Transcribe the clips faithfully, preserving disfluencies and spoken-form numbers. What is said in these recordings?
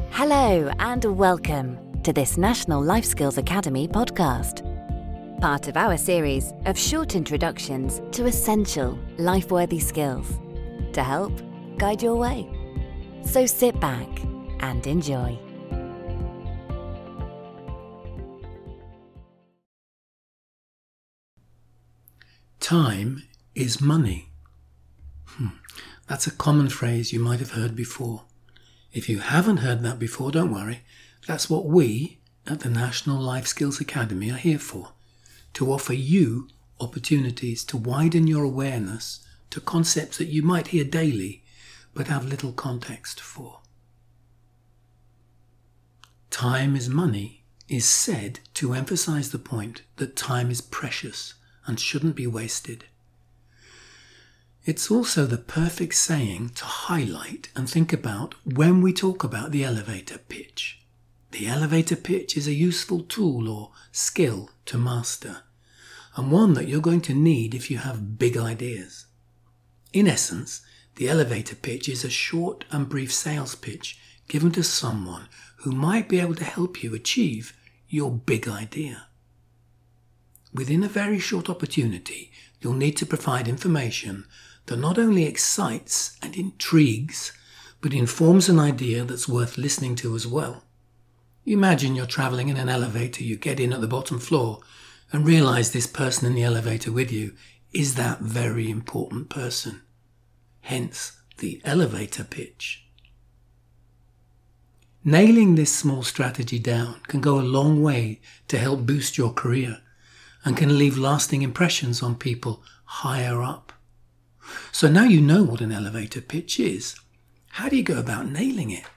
Hello and welcome to this National Life Skills Academy podcast, part of our series of short introductions to essential life-worthy skills to help guide your way. So sit back and enjoy. Time is money. Hmm. That's a common phrase you might have heard before. If you haven't heard that before, don't worry. That's what we at the National Life Skills Academy are here for, to offer you opportunities to widen your awareness to concepts that you might hear daily but have little context for. Time is money is said to emphasize the point that time is precious and shouldn't be wasted. It's also the perfect saying to highlight and think about when we talk about the elevator pitch. The elevator pitch is a useful tool or skill to master, and one that you're going to need if you have big ideas. In essence, the elevator pitch is a short and brief sales pitch given to someone who might be able to help you achieve your big idea. Within a very short opportunity, you'll need to provide information that not only excites and intrigues, but informs an idea that's worth listening to as well. Imagine you're travelling in an elevator, you get in at the bottom floor and realise this person in the elevator with you is that very important person. Hence, the elevator pitch. Nailing this small strategy down can go a long way to help boost your career and can leave lasting impressions on people higher up. So now you know what an elevator pitch is. How do you go about nailing it?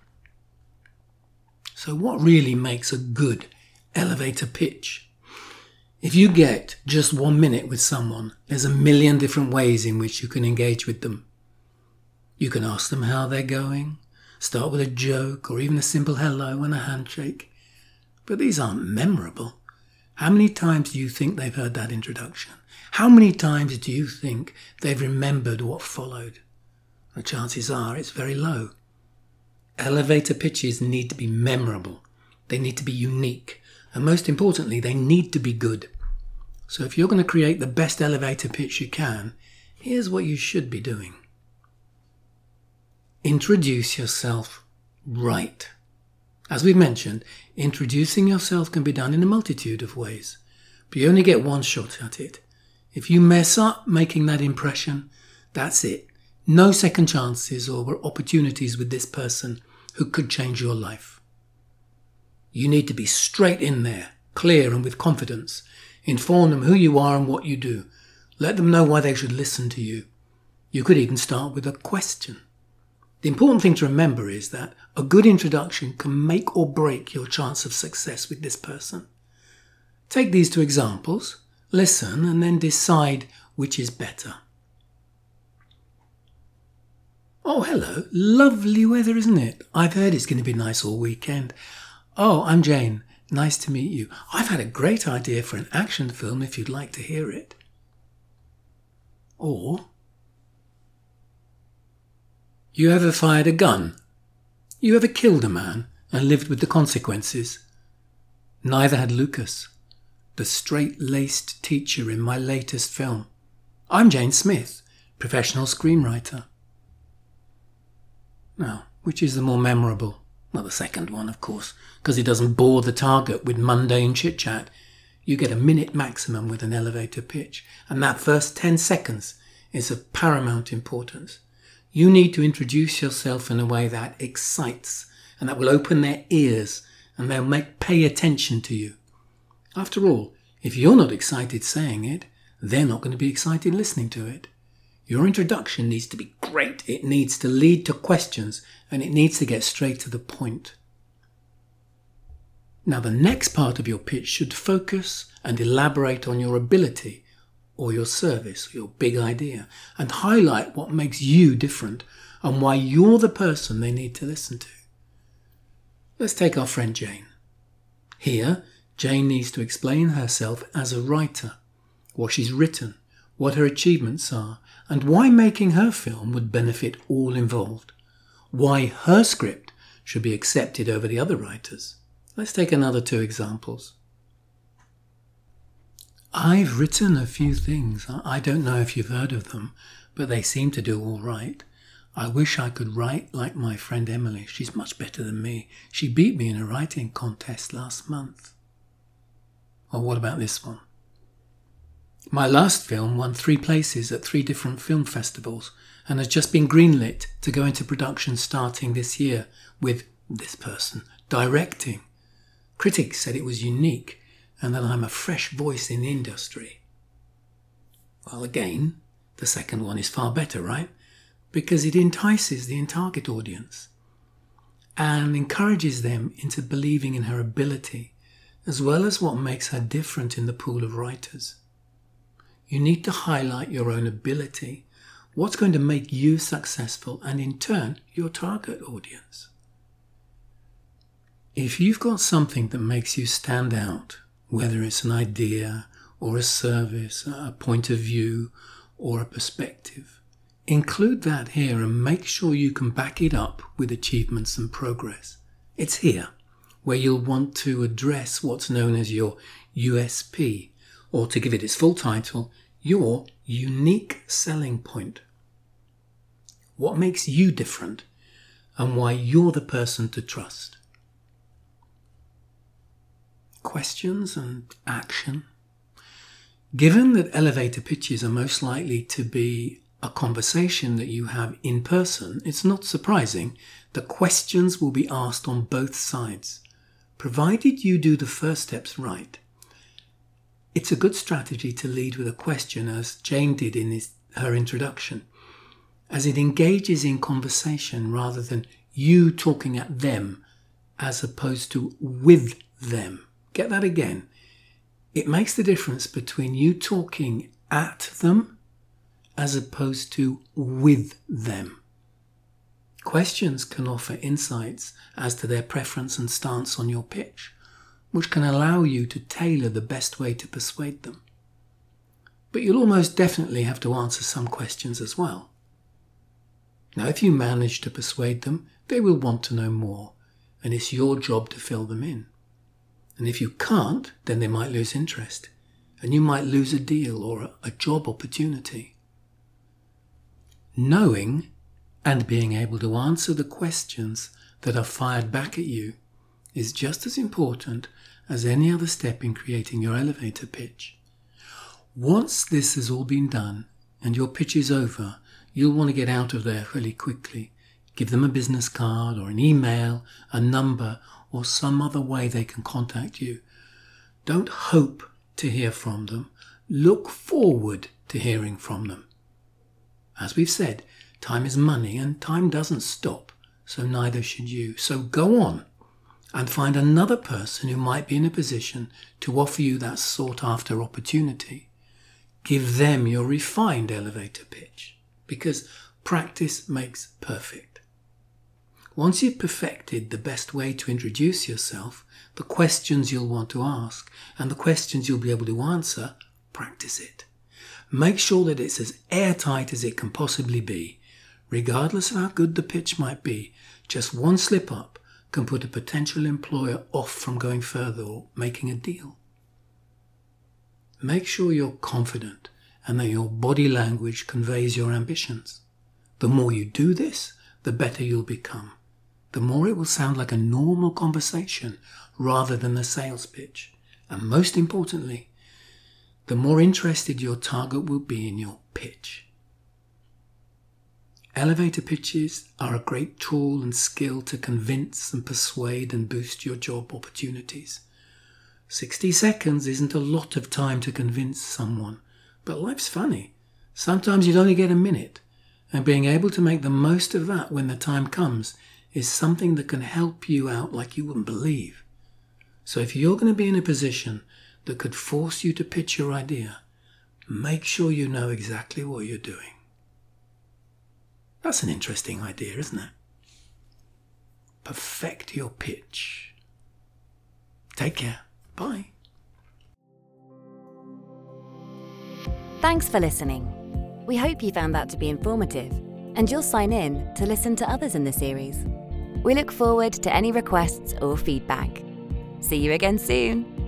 So what really makes a good elevator pitch? If you get just one minute with someone, there's a million different ways in which you can engage with them. You can ask them how they're going, start with a joke or even a simple hello and a handshake. But these aren't memorable. How many times do you think they've heard that introduction? How many times do you think they've remembered what followed? The chances are it's very low. Elevator pitches need to be memorable. They need to be unique. And most importantly, they need to be good. So if you're going to create the best elevator pitch you can, here's what you should be doing. Introduce yourself right. As we've mentioned, introducing yourself can be done in a multitude of ways, but you only get one shot at it. If you mess up making that impression, that's it. No second chances or opportunities with this person who could change your life. You need to be straight in there, clear and with confidence. Inform them who you are and what you do. Let them know why they should listen to you. You could even start with a question. The important thing to remember is that a good introduction can make or break your chance of success with this person. Take these two examples, listen, and then decide which is better. Oh, hello. Lovely weather, isn't it? I've heard it's going to be nice all weekend. Oh, I'm Jane. Nice to meet you. I've had a great idea for an action film if you'd like to hear it. Or, you ever fired a gun? You ever killed a man and lived with the consequences? Neither had Lucas, the straight-laced teacher in my latest film. I'm Jane Smith, professional screenwriter. Now, which is the more memorable? Well, the second one, of course, because it doesn't bore the target with mundane chit-chat. You get a minute maximum with an elevator pitch, and that first ten seconds is of paramount importance. You need to introduce yourself in a way that excites and that will open their ears and they'll make pay attention to you. After all, if you're not excited saying it, they're not going to be excited listening to it. Your introduction needs to be great. It needs to lead to questions and it needs to get straight to the point. Now, the next part of your pitch should focus and elaborate on your ability or your service, or your big idea, and highlight what makes you different and why you're the person they need to listen to. Let's take our friend Jane. Here, Jane needs to explain herself as a writer, what she's written, what her achievements are, and why making her film would benefit all involved. Why her script should be accepted over the other writers. Let's take another two examples. I've written a few things. I don't know if you've heard of them, but they seem to do all right. I wish I could write like my friend Emily. She's much better than me. She beat me in a writing contest last month. Or what about this one? My last film won three places at three different film festivals and has just been greenlit to go into production starting this year with this person directing. Critics said it was unique and that I'm a fresh voice in the industry. Well, again, the second one is far better, right? Because it entices the target audience and encourages them into believing in her ability, as well as what makes her different in the pool of writers. You need to highlight your own ability, what's going to make you successful, and in turn, your target audience. If you've got something that makes you stand out, whether it's an idea or a service, a point of view or a perspective, include that here and make sure you can back it up with achievements and progress. It's here where you'll want to address what's known as your U S P, or to give it its full title, your unique selling point. What makes you different and why you're the person to trust. Questions and action. Given that elevator pitches are most likely to be a conversation that you have in person, it's not surprising that questions will be asked on both sides, provided you do the first steps right. It's a good strategy to lead with a question, as Jane did in his, her introduction, as it engages in conversation rather than you talking at them as opposed to with them. Get that again. It makes the difference between you talking at them as opposed to with them. Questions can offer insights as to their preference and stance on your pitch, which can allow you to tailor the best way to persuade them. But you'll almost definitely have to answer some questions as well. Now, if you manage to persuade them, they will want to know more, and it's your job to fill them in. And if you can't, then they might lose interest, and you might lose a deal or a, a job opportunity. Knowing and being able to answer the questions that are fired back at you is just as important as any other step in creating your elevator pitch. Once this has all been done and your pitch is over, you'll want to get out of there really quickly. Give them a business card or an email, a number, or some other way they can contact you. Don't hope to hear from them. Look forward to hearing from them. As we've said, time is money and time doesn't stop, so neither should you. So go on and find another person who might be in a position to offer you that sought-after opportunity. Give them your refined elevator pitch, because practice makes perfect. Once you've perfected the best way to introduce yourself, the questions you'll want to ask, and the questions you'll be able to answer, practice it. Make sure that it's as airtight as it can possibly be. Regardless of how good the pitch might be, just one slip up can put a potential employer off from going further or making a deal. Make sure you're confident and that your body language conveys your ambitions. The more you do this, the better you'll become. The more it will sound like a normal conversation rather than a sales pitch. And most importantly, the more interested your target will be in your pitch. Elevator pitches are a great tool and skill to convince and persuade and boost your job opportunities. sixty seconds isn't a lot of time to convince someone, but life's funny. Sometimes you'd only get a minute, and being able to make the most of that when the time comes is something that can help you out like you wouldn't believe. So if you're going to be in a position that could force you to pitch your idea, make sure you know exactly what you're doing. That's an interesting idea, isn't it? Perfect your pitch. Take care. Bye. Thanks for listening. We hope you found that to be informative, and you'll sign in to listen to others in the series. We look forward to any requests or feedback. See you again soon.